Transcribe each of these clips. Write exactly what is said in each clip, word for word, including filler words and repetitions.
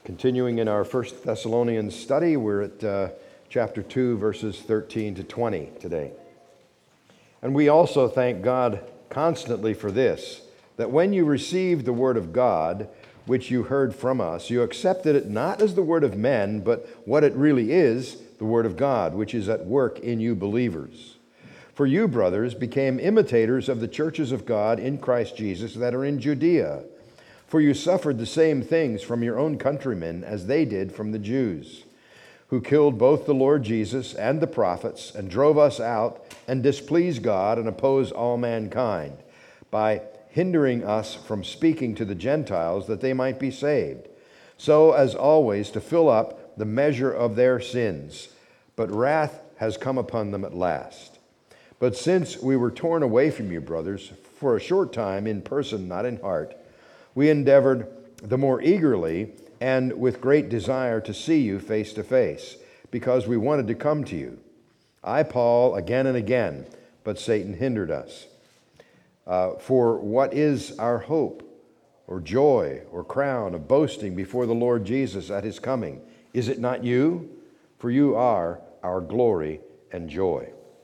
Continuing in our First Thessalonians study, we're at uh, chapter two, verses thirteen to twenty today. And we also thank God constantly for this, that when you received the word of God, which you heard from us, you accepted it not as the word of men, but what it really is, the word of God, which is at work in you believers. For you, brothers, became imitators of the churches of God in Christ Jesus that are in Judea. For you suffered the same things from your own countrymen as they did from the Jews, who killed both the Lord Jesus and the prophets, and drove us out, and displeased God, and opposed all mankind, by hindering us from speaking to the Gentiles that they might be saved, so as always to fill up the measure of their sins. But wrath has come upon them at last. But since we were torn away from you, brothers, for a short time in person, not in heart, we endeavored the more eagerly and with great desire to see you face to face, because we wanted to come to you. I, Paul, again and again, but Satan hindered us. Uh, for what is our hope, or joy, or crown of boasting before the Lord Jesus at his coming? Is it not you? For you are our glory and joy.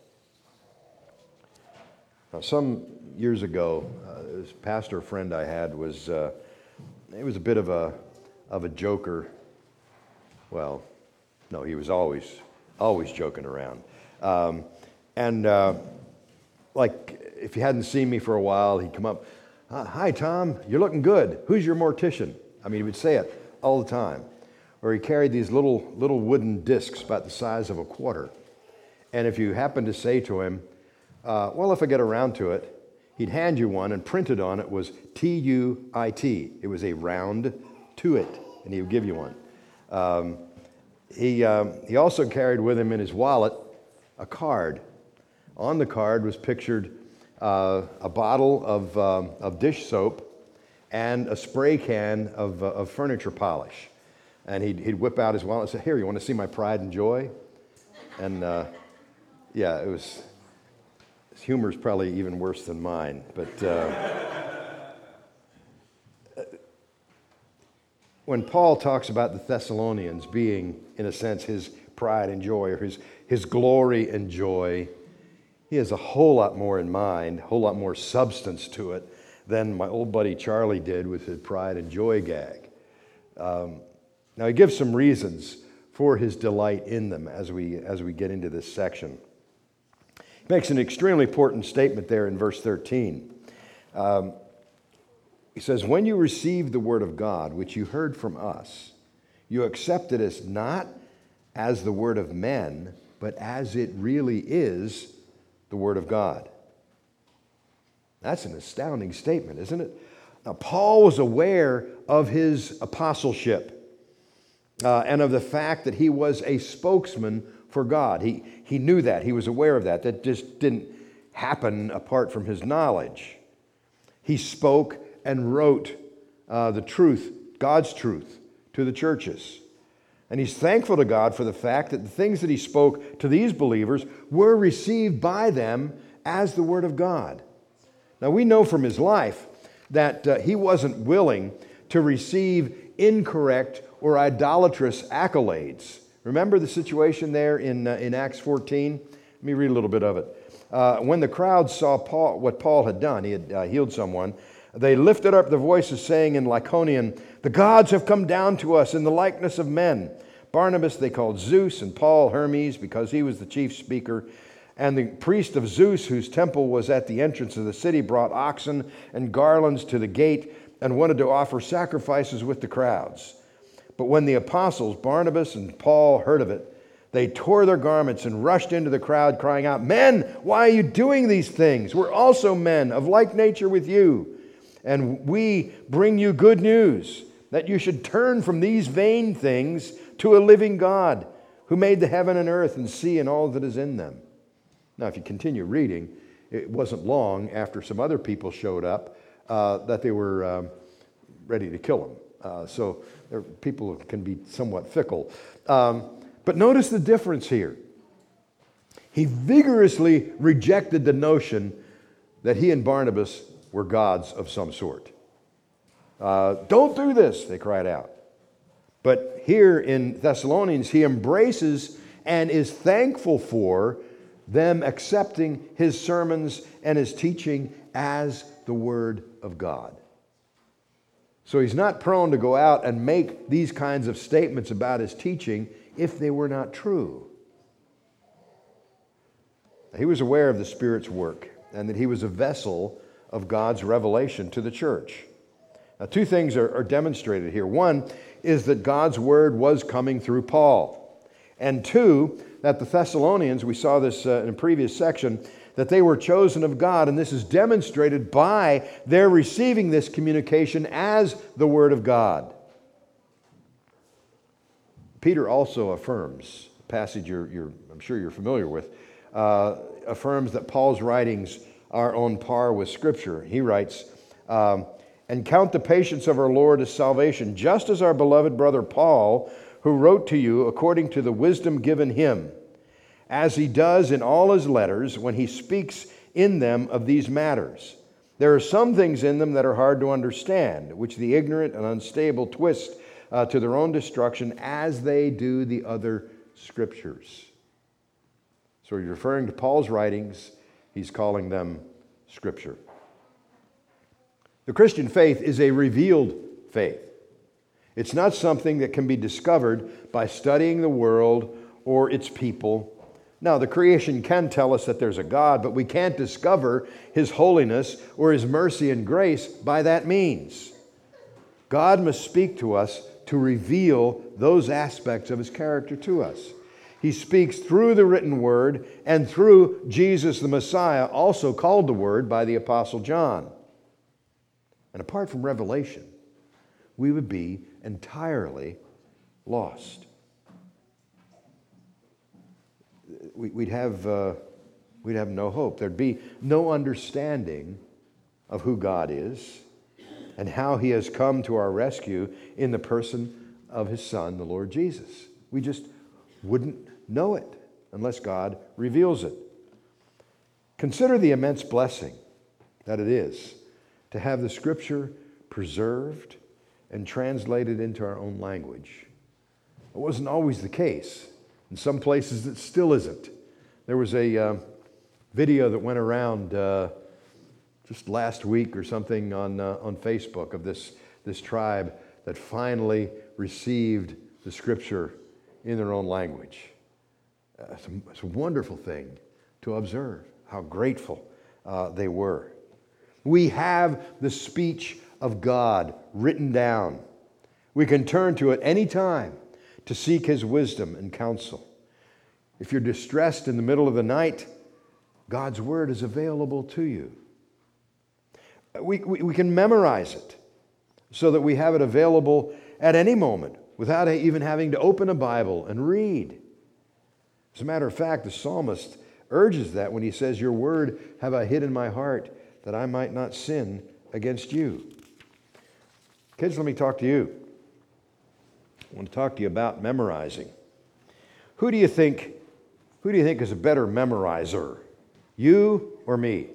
Now, some years ago, uh, this pastor friend I had was, uh, he was a bit of a, of a joker. Well, no, he was always, always joking around. Um, and uh, like, if you hadn't seen me for a while, he'd come up, "Hi, Tom, you're looking good. Who's your mortician?" I mean, he would say it all the time. Or he carried these little, little wooden discs about the size of a quarter. And if you happened to say to him, uh, well, if I get around to it, he'd hand you one, and printed on it was T U I T. It was a round to it, and he would give you one. Um, he, um, he also carried with him in his wallet a card. On the card was pictured uh, a bottle of, um, of dish soap and a spray can of, uh, of furniture polish. And he'd, he'd whip out his wallet and say, "Here, you want to see my pride and joy?" And uh, yeah, it was, his humor's probably even worse than mine. But uh, when Paul talks about the Thessalonians being, in a sense, his pride and joy, or his, his glory and joy, he has a whole lot more in mind, a whole lot more substance to it than my old buddy Charlie did with his pride and joy gag. Um, now, he gives some reasons for his delight in them as we, as we get into this section. He makes an extremely important statement there in verse thirteen. Um, he says, "When you received the word of God, which you heard from us, you accepted us not as the word of men, but as it really is, the word of God." That's an astounding statement, isn't it? Now, Paul was aware of his apostleship uh, and of the fact that he was a spokesman for God. He, he knew that. He was aware of that. That just didn't happen apart from his knowledge. He spoke and wrote uh, the truth, God's truth, to the churches. And he's thankful to God for the fact that the things that he spoke to these believers were received by them as the Word of God. Now, we know from his life that uh, he wasn't willing to receive incorrect or idolatrous accolades. Remember the situation there in, uh, in Acts fourteen? Let me read a little bit of it. Uh, when the crowd saw Paul, what Paul had done, he had uh, healed someone, they lifted up their voices, saying in Lycaonian, "The gods have come down to us in the likeness of men." Barnabas they called Zeus, and Paul Hermes, because he was the chief speaker. And the priest of Zeus, whose temple was at the entrance of the city, brought oxen and garlands to the gate and wanted to offer sacrifices with the crowds. But when the apostles, Barnabas and Paul, heard of it, they tore their garments and rushed into the crowd, crying out, "Men, why are you doing these things? We're also men of like nature with you. And we bring you good news, that you should turn from these vain things to a living God, who made the heaven and earth and sea and all that is in them." Now, if you continue reading, it wasn't long after some other people showed up uh, that they were um, ready to kill him. Uh, so there, people can be somewhat fickle. Um, but notice the difference here. He vigorously rejected the notion that he and Barnabas were gods of some sort. Uh, Don't do this, they cried out. But here in Thessalonians, he embraces and is thankful for them accepting his sermons and his teaching as the Word of God. So he's not prone to go out and make these kinds of statements about his teaching if they were not true. He was aware of the Spirit's work and that he was a vessel of God's revelation to the church. Now, two things are, are demonstrated here. One is that God's Word was coming through Paul. And two, that the Thessalonians, we saw this uh, in a previous section, that they were chosen of God, and this is demonstrated by their receiving this communication as the Word of God. Peter also affirms, a passage you're, you're, I'm sure you're familiar with, uh, affirms that Paul's writings are on par with Scripture. He writes, um, and count the patience of our Lord as salvation, just as our beloved brother Paul, who wrote to you according to the wisdom given him, as he does in all his letters when he speaks in them of these matters. There are some things in them that are hard to understand, which the ignorant and unstable twist uh, to their own destruction, as they do the other Scriptures. So he's referring to Paul's writings. He's calling them Scripture. The Christian faith is a revealed faith. It's not something that can be discovered by studying the world or its people. Now, the creation can tell us that there's a God, but we can't discover His holiness or His mercy and grace by that means. God must speak to us to reveal those aspects of His character to us. He speaks through the written Word and through Jesus the Messiah, also called the Word by the Apostle John. And apart from revelation, we would be entirely lost. We'd have, uh, we'd have no hope. There'd be no understanding of who God is and how He has come to our rescue in the person of His Son, the Lord Jesus. We just wouldn't know it unless God reveals it. Consider the immense blessing that it is to have the Scripture preserved and translated into our own language. It wasn't always the case. In some places it still isn't. There was a uh, video that went around uh, just last week or something on uh, on Facebook of this, this tribe that finally received the Scripture in their own language. Uh, it's, a, it's a wonderful thing to observe how grateful uh, they were. We have the speech of God written down. We can turn to it any time to seek His wisdom and counsel. If you're distressed in the middle of the night, God's Word is available to you. We, we, we can memorize it so that we have it available at any moment without even having to open a Bible and read. As a matter of fact, the psalmist urges that when he says, "Your word have I hid in my heart that I might not sin against you." Kids, let me talk to you. I want to talk to you about memorizing. Who do you think, who do you think is a better memorizer? You or me?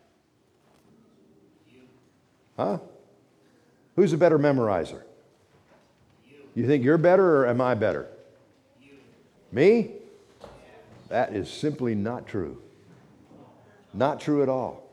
Huh? Who's a better memorizer? You think you're better or am I better? Me? That is simply not true. Not true at all.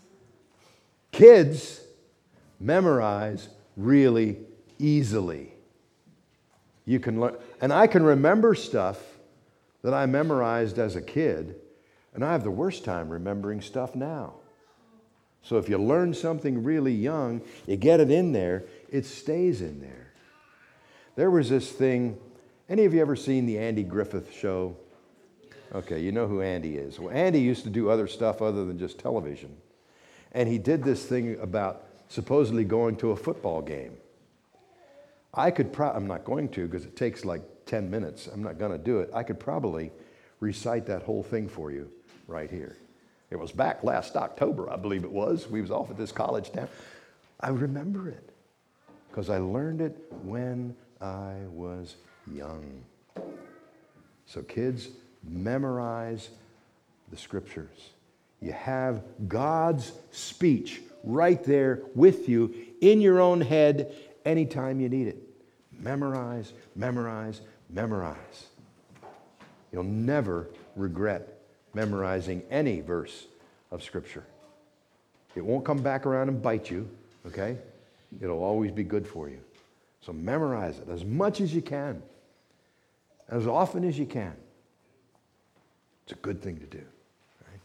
Kids memorize really easily. You can learn, and I can remember stuff that I memorized as a kid, and I have the worst time remembering stuff now. So if you learn something really young, you get it in there, it stays in there. There was this thing, any of you ever seen the Andy Griffith Show? Okay, you know who Andy is. Well, Andy used to do other stuff other than just television. And he did this thing about supposedly going to a football game. I could pro- I'm not going to because it takes like ten minutes. I'm not going to do it. I could probably recite that whole thing for you right here. It was back last October, I believe it was. We was off at this college town. I remember it because I learned it when I was young. So kids, memorize the Scriptures. You have God's speech right there with you in your own head anytime you need it. Memorize, memorize, memorize. You'll never regret memorizing any verse of Scripture. It won't come back around and bite you, okay? It'll always be good for you. So memorize it as much as you can, as often as you can. It's a good thing to do. Right?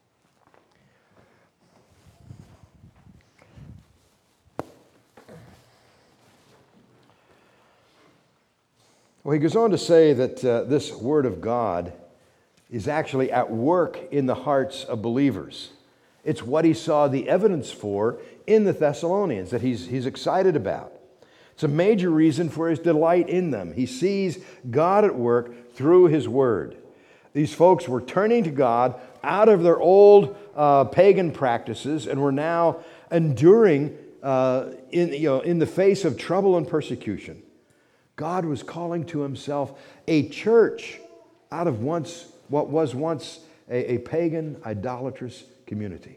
Well, he goes on to say that uh, this Word of God is actually at work in the hearts of believers. It's what he saw the evidence for in the Thessalonians that he's, he's excited about. It's a major reason for his delight in them. He sees God at work through his Word. These folks were turning to God out of their old uh, pagan practices and were now enduring uh, in, you know, in the face of trouble and persecution. God was calling to himself a church out of once what was once a, a pagan, idolatrous community,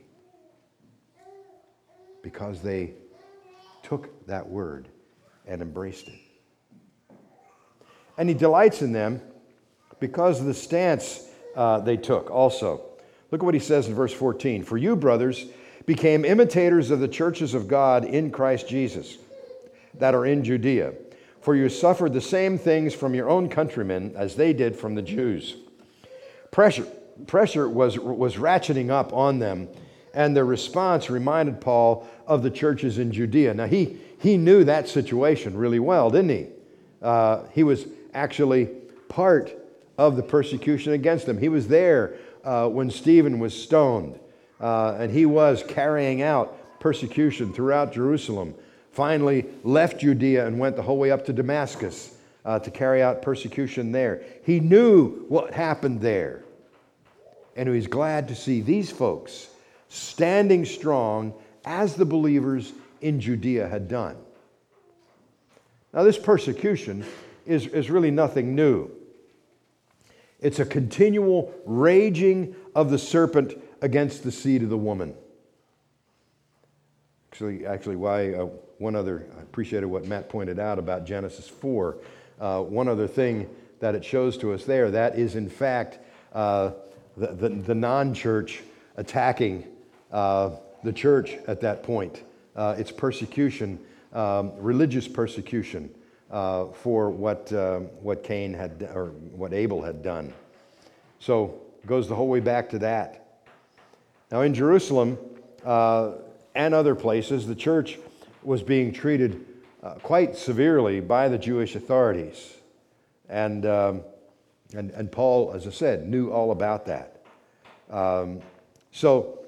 because they took that word and embraced it. And he delights in them because of the stance uh, they took also. Look at what he says in verse fourteen. For you, brothers, became imitators of the churches of God in Christ Jesus that are in Judea. For you suffered the same things from your own countrymen as they did from the Jews. Pressure, pressure was, was ratcheting up on them, and their response reminded Paul of the churches in Judea. Now, he, he knew that situation really well, didn't he? Uh, he was actually part of the persecution against them. He was there uh, when Stephen was stoned, uh, and he was carrying out persecution throughout Jerusalem. Finally left Judea and went the whole way up to Damascus uh, to carry out persecution there. He knew what happened there. And he was glad to see these folks standing strong as the believers in Judea had done. Now, this persecution is, is really nothing new. It's a continual raging of the serpent against the seed of the woman. Actually, actually why uh, one other, I appreciated what Matt pointed out about Genesis four. Uh, one other thing that it shows to us there, that is in fact uh, the, the, the non-church attacking uh, the church at that point. Uh, it's persecution, um, religious persecution uh, for what, uh, what Cain had, or what Abel had done. So it goes the whole way back to that. Now in Jerusalem, uh, and other places, the church was being treated uh, quite severely by the Jewish authorities. And, um, and, and Paul, as I said, knew all about that. Um, so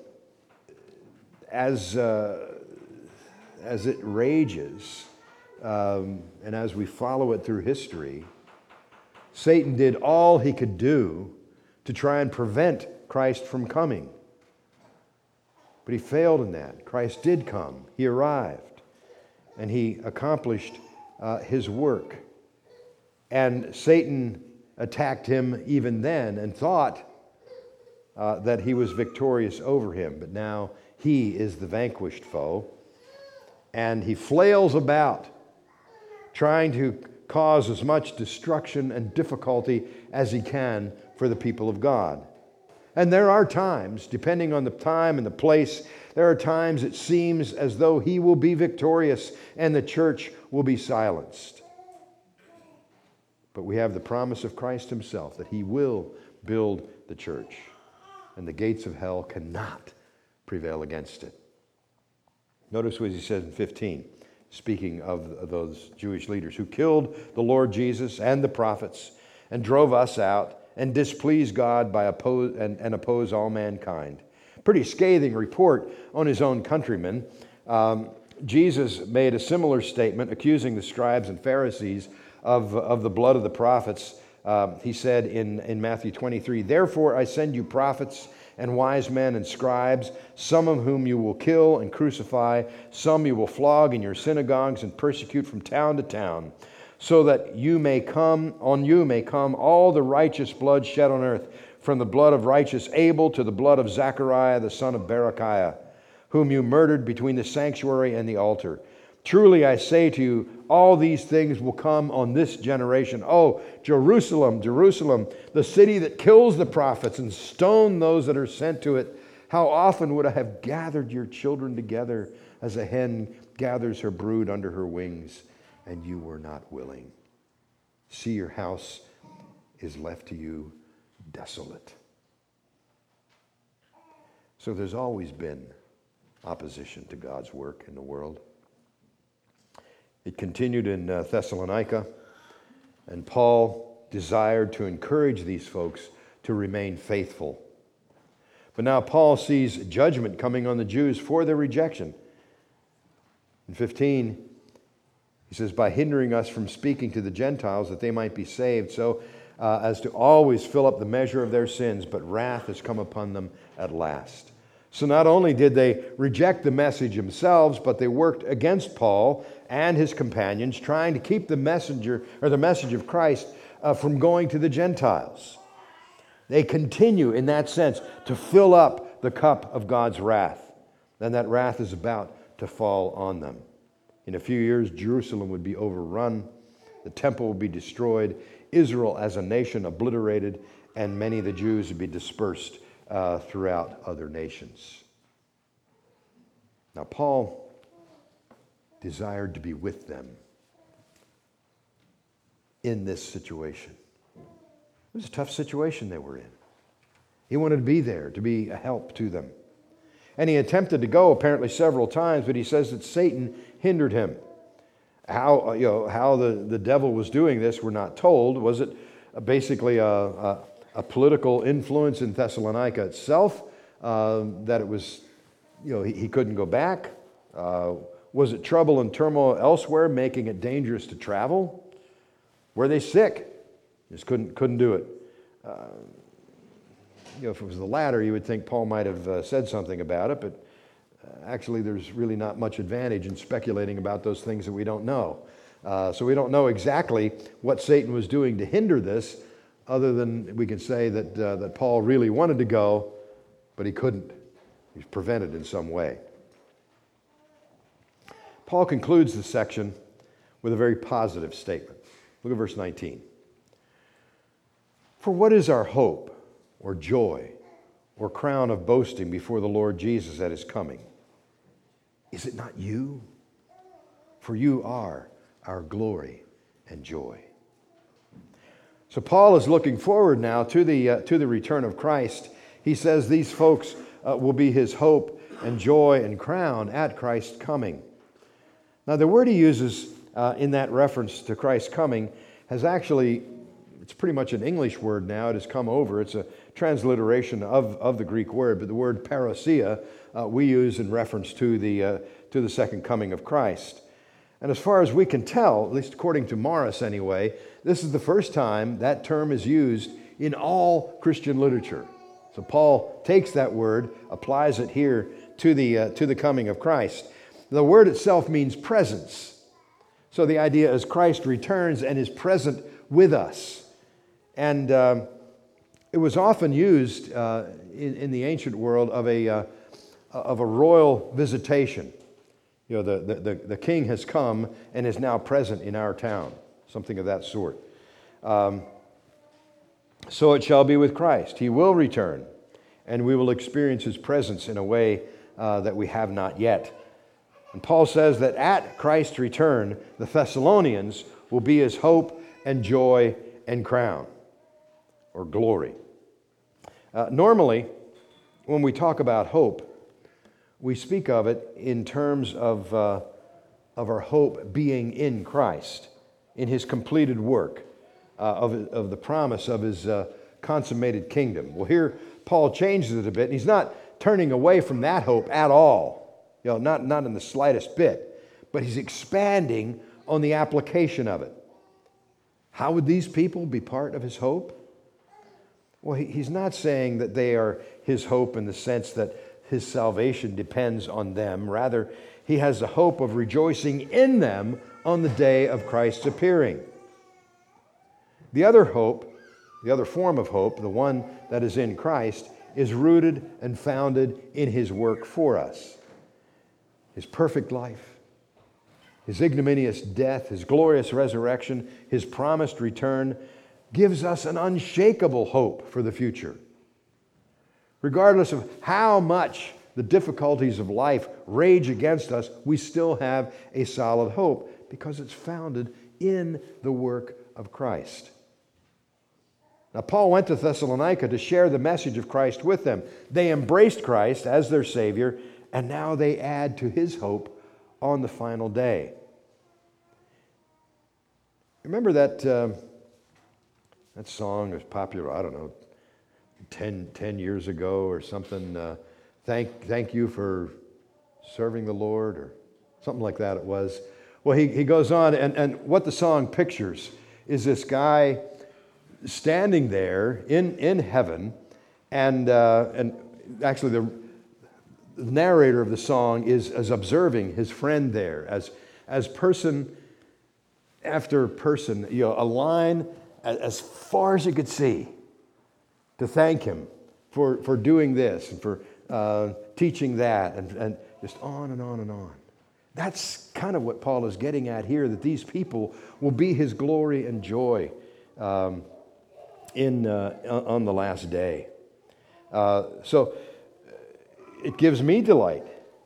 as, uh, as it rages, um, and as we follow it through history, Satan did all he could do to try and prevent Christ from coming. But he failed in that. Christ did come. He arrived. And he accomplished uh, his work. And Satan attacked him even then and thought uh, that he was victorious over him. But now he is the vanquished foe. And he flails about, trying to cause as much destruction and difficulty as he can for the people of God. And there are times, depending on the time and the place, there are times it seems as though he will be victorious and the church will be silenced. But we have the promise of Christ himself that he will build the church, and the gates of hell cannot prevail against it. Notice what he says in fifteen, speaking of those Jewish leaders who killed the Lord Jesus and the prophets and drove us out and displease God by oppose and, and oppose all mankind. Pretty scathing report on his own countrymen. Um, Jesus made a similar statement accusing the scribes and Pharisees of, of the blood of the prophets. Uh, he said in, in Matthew twenty-three, "Therefore I send you prophets and wise men and scribes, some of whom you will kill and crucify, some you will flog in your synagogues and persecute from town to town, so that you may come, on you may come all the righteous blood shed on earth, from the blood of righteous Abel to the blood of Zechariah the son of Berechiah, whom you murdered between the sanctuary and the altar. Truly I say to you, all these things will come on this generation. Oh, Jerusalem, Jerusalem, the city that kills the prophets and stones those that are sent to it. How often would I have gathered your children together as a hen gathers her brood under her wings, and you were not willing. See, your house is left to you desolate. So there's always been opposition to God's work in the world. It continued in uh, Thessalonica, and Paul desired to encourage these folks to remain faithful. But now Paul sees judgment coming on the Jews for their rejection. In fifteen, he says, by hindering us from speaking to the Gentiles that they might be saved, so uh, as to always fill up the measure of their sins, but wrath has come upon them at last. So not only did they reject the message themselves, but they worked against Paul and his companions, trying to keep the messenger or the message of Christ uh, from going to the Gentiles. They continue, in that sense, to fill up the cup of God's wrath. Then that wrath is about to fall on them. In a few years, Jerusalem would be overrun, the temple would be destroyed, Israel as a nation obliterated, and many of the Jews would be dispersed uh, throughout other nations. Now, Paul desired to be with them in this situation. It was a tough situation they were in. He wanted to be there, to be a help to them. And he attempted to go apparently several times, but he says that Satan hindered him. How, you know, how the, the devil was doing this, we're not told. Was it basically a, a, a political influence in Thessalonica itself, uh, that it was, you know, he, he couldn't go back? Uh, was it trouble and turmoil elsewhere, making it dangerous to travel? Were they sick? Just couldn't couldn't do it. Uh, you know, if it was the latter, you would think Paul might have uh, said something about it, but uh, actually there's really not much advantage in speculating about those things that we don't know. Uh, so we don't know exactly what Satan was doing to hinder this, other than we can say that, uh, that Paul really wanted to go, but he couldn't. He was prevented in some way. Paul concludes this section with a very positive statement. Look at verse nineteen. For what is our hope, or joy, or crown of boasting before the Lord Jesus at his coming? Is it not you? For you are our glory and joy. So Paul is looking forward now to the, uh, to the return of Christ. He says these folks uh, will be his hope and joy and crown at Christ's coming. Now the word he uses uh, in that reference to Christ's coming has actually, it's pretty much an English word now. It has come over. It's a transliteration of, of the Greek word, but the word parousia uh, we use in reference to the, uh, to the second coming of Christ. And as far as we can tell, at least according to Morris anyway, this is the first time that term is used in all Christian literature. So Paul takes that word, applies it here to the, uh, to the coming of Christ. The word itself means presence. So the idea is Christ returns and is present with us. And um, it was often used uh, in, in the ancient world of a, uh, of a royal visitation. You know, the, the, the king has come and is now present in our town, something of that sort. Um, so it shall be with Christ. He will return, and we will experience his presence in a way uh, that we have not yet. And Paul says that at Christ's return, the Thessalonians will be his hope and joy and crown, or glory. Uh, normally, when we talk about hope, we speak of it in terms of, uh, of our hope being in Christ, in his completed work, uh, of, of the promise of his uh, consummated kingdom. Well, here Paul changes it a bit, and he's not turning away from that hope at all, you know, not, not in the slightest bit, but he's expanding on the application of it. How would these people be part of his hope? Well, he, he's not saying that they are his hope in the sense that his salvation depends on them. Rather, he has the hope of rejoicing in them on the day of Christ's appearing. The other hope, the other form of hope, the one that is in Christ, is rooted and founded in his work for us. His perfect life, His ignominious death, his glorious resurrection, his promised return gives us an unshakable hope for the future. Regardless of how much the difficulties of life rage against us, we still have a solid hope because it's founded in the work of Christ. Now, Paul went to Thessalonica to share the message of Christ with them. They embraced Christ as their Savior, and now they add to his hope on the final day. Remember that uh, that song was popular, I don't know, ten, ten years ago or something, uh, thank, thank you for serving the Lord, or something like that it was. Well, he, he goes on, and, and what the song pictures is this guy standing there in, in heaven, and, uh, and actually the, the narrator of the song is, is observing his friend there as, as person after person, you know, a line as, as far as you could see to thank him for, for doing this and for uh, teaching that, and, and just on and on and on. That's kind of what Paul is getting at here, that these people will be his glory and joy um, in uh, on the last day. Uh, so it gives me delight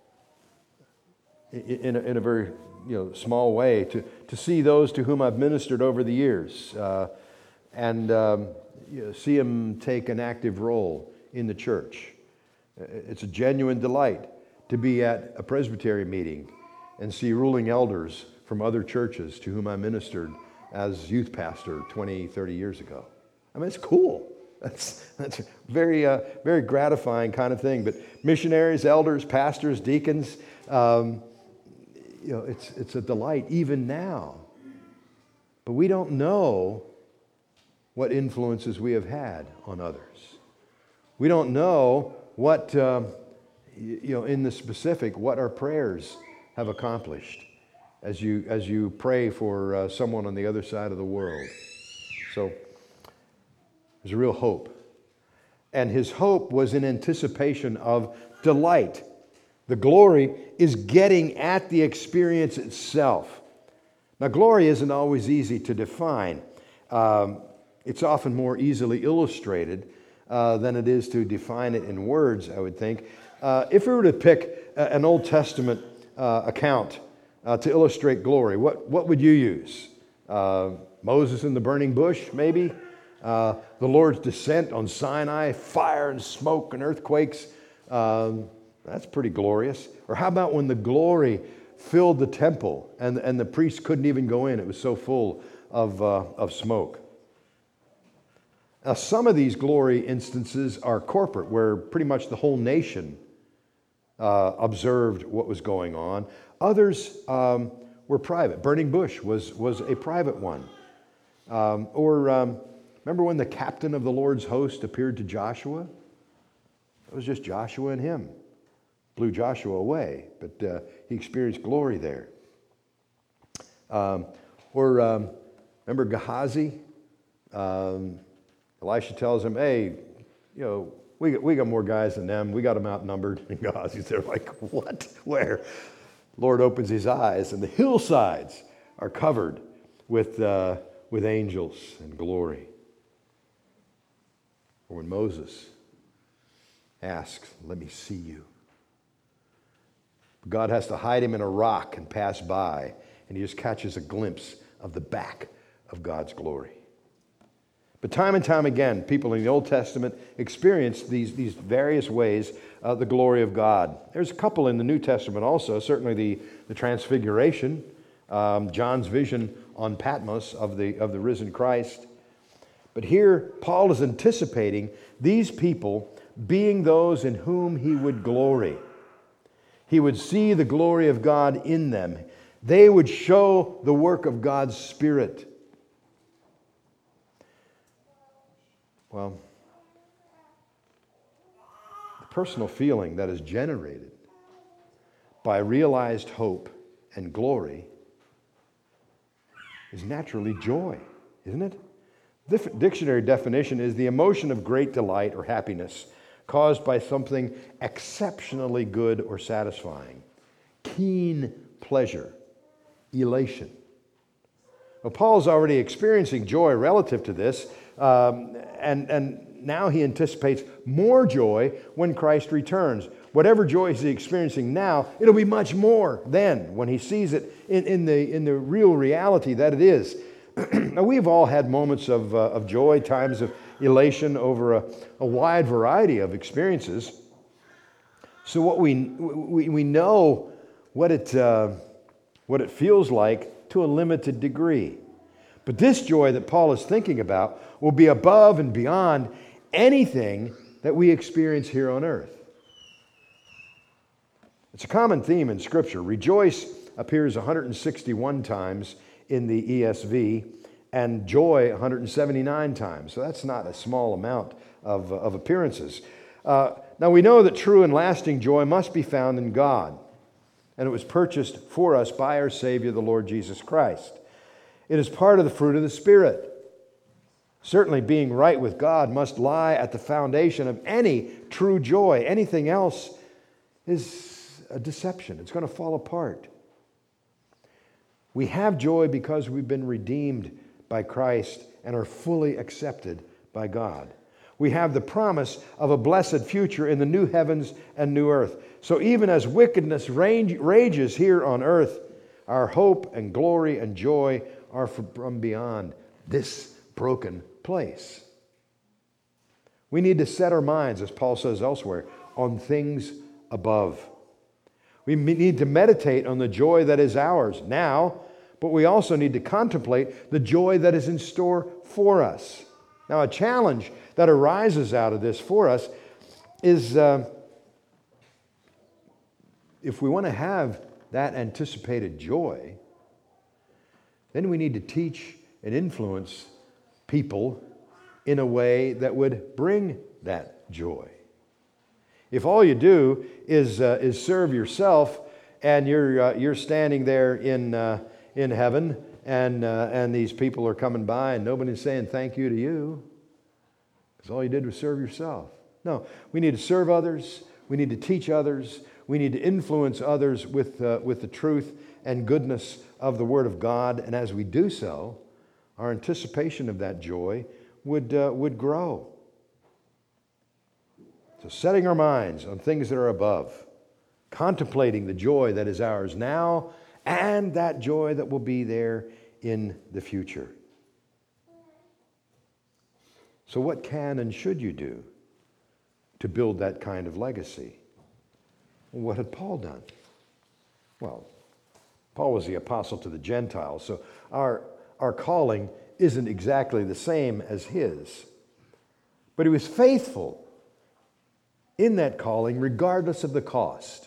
in a, in a very you know small way to, to see those to whom I've ministered over the years uh, and um, you know, see them take an active role in the church. It's a genuine delight to be at a presbytery meeting and see ruling elders from other churches to whom I ministered as youth pastor twenty, thirty years ago. I mean, it's cool. That's that's a very, uh, very gratifying kind of thing. But missionaries, elders, pastors, deacons, um, you know, it's it's a delight even now. But we don't know what influences we have had on others. We don't know what, uh, you know, in the specific, what our prayers have accomplished as you as you pray for uh, someone on the other side of the world. So there's a real hope. And his hope was in anticipation of delight. The glory is getting at the experience itself. Now, glory isn't always easy to define. Um, it's often more easily illustrated uh, than it is to define it in words, I would think. Uh, if we were to pick a, an Old Testament uh, account uh, to illustrate glory, what, what would you use? Uh, Moses in the burning bush, maybe? Uh, the Lord's descent on Sinai, fire and smoke and earthquakes. Um, that's pretty glorious. Or how about when the glory filled the temple and, and the priests couldn't even go in? It was so full of, uh, of smoke. Now, some of these glory instances are corporate, where pretty much the whole nation uh, observed what was going on. Others um, were private. Burning bush was, was a private one. Um, or... Um, Remember when the captain of the Lord's host appeared to Joshua? It was just Joshua and him. Blew Joshua away, but uh, he experienced glory there. Um, or um, remember Gehazi? Um, Elisha tells him, hey, you know, we got, we got more guys than them. We got them outnumbered. And Gehazi's there like, what? Where? Lord opens his eyes, and the hillsides are covered with, uh, with angels and glory. Or when Moses asks, let me see you. God has to hide him in a rock and pass by, and he just catches a glimpse of the back of God's glory. But time and time again, people in the Old Testament experienced these, these various ways of the glory of God. There's a couple in the New Testament also, certainly the, the Transfiguration, um, John's vision on Patmos of the, of the risen Christ. But here, Paul is anticipating these people being those in whom he would glory. He would see the glory of God in them. They would show the work of God's Spirit. Well, the personal feeling that is generated by realized hope and glory is naturally joy, isn't it? The dictionary definition is the emotion of great delight or happiness caused by something exceptionally good or satisfying. Keen pleasure elation. Well, Paul's already experiencing joy relative to this, um, and, and now he anticipates more joy when Christ returns. Whatever joy he's experiencing now, it'll be much more then when he sees it in, in, the, in the real reality that it is. Now, we've all had moments of, uh, of joy, times of elation over a, a wide variety of experiences. So what we, we, we know what it, uh, what it feels like to a limited degree. But this joy that Paul is thinking about will be above and beyond anything that we experience here on earth. It's a common theme in Scripture. Rejoice appears one hundred sixty-one times in the E S V and joy one hundred seventy-nine times. So that's not a small amount of, uh, of appearances. Uh, now we know that true and lasting joy must be found in God, and it was purchased for us by our Savior, the Lord Jesus Christ. It is part of the fruit of the Spirit. Certainly being right with God must lie at the foundation of any true joy. Anything else is a deception. It's going to fall apart. We have joy because we've been redeemed by Christ and are fully accepted by God. We have the promise of a blessed future in the new heavens and new earth. So even as wickedness rages here on earth, our hope and glory and joy are from beyond this broken place. We need to set our minds, as Paul says elsewhere, on things above. We need to meditate on the joy that is ours now, but we also need to contemplate the joy that is in store for us. Now, a challenge that arises out of this for us is uh, if we want to have that anticipated joy, then we need to teach and influence people in a way that would bring that joy. If all you do is uh, is serve yourself, and you're uh, you're standing there in uh, in heaven, and uh, and these people are coming by, and nobody's saying thank you to you, because all you did was serve yourself. No, we need to serve others. We need to teach others. We need to influence others with uh, with the truth and goodness of the Word of God. And as we do so, our anticipation of that joy would uh, would grow. So setting our minds on things that are above, contemplating the joy that is ours now and that joy that will be there in the future. So what can and should you do to build that kind of legacy? Well, what had Paul done? Well, Paul was the apostle to the Gentiles, so our, our calling isn't exactly the same as his. But he was faithful in that calling, regardless of the cost.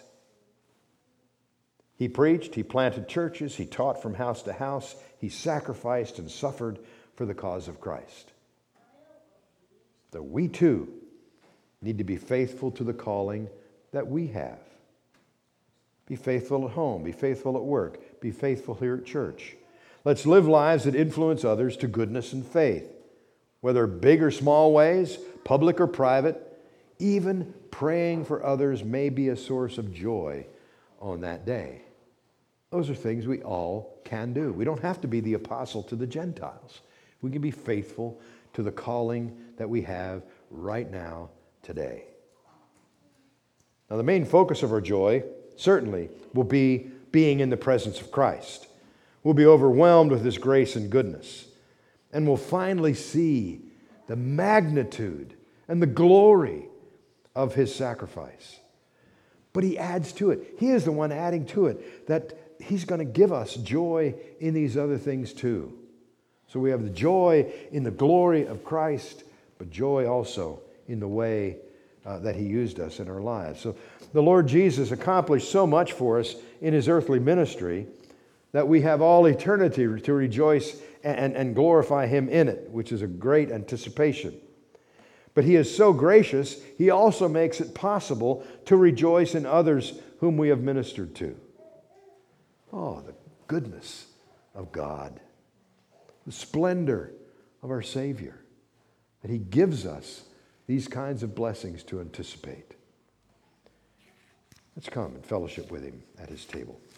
He preached, he planted churches, he taught from house to house, he sacrificed and suffered for the cause of Christ. So we too need to be faithful to the calling that we have. Be faithful at home, be faithful at work, be faithful here at church. Let's live lives that influence others to goodness and faith, whether big or small ways, public or private. Even praying for others may be a source of joy on that day. Those are things we all can do. We don't have to be the apostle to the Gentiles. We can be faithful to the calling that we have right now, today. Now, the main focus of our joy certainly will be being in the presence of Christ. We'll be overwhelmed with His grace and goodness, and we'll finally see the magnitude and the glory of His sacrifice. But He adds to it. He is the one adding to it, that He's going to give us joy in these other things too. So we have the joy in the glory of Christ, but joy also in the way uh, that He used us in our lives. So the Lord Jesus accomplished so much for us in His earthly ministry that we have all eternity to rejoice and, and glorify Him in it, which is a great anticipation. But He is so gracious, He also makes it possible to rejoice in others whom we have ministered to. Oh, the goodness of God, the splendor of our Savior, that He gives us these kinds of blessings to anticipate. Let's come and fellowship with Him at His table.